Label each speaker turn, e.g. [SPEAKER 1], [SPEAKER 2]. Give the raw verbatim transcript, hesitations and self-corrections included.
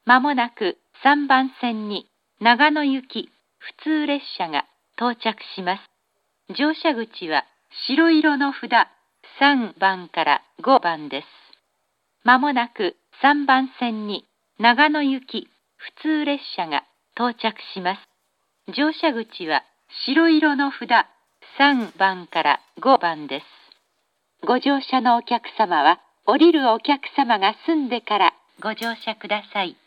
[SPEAKER 1] まもなくさんばん線に長野行き普通列車が到着します。乗車口は白色の札さんばんからごばんです。まもなくさんばん線に長野行き普通列車が到着します。乗車口は白色の札さんばんからごばんです。ご乗車のお客様は降りるお客様が済んでからご乗車ください。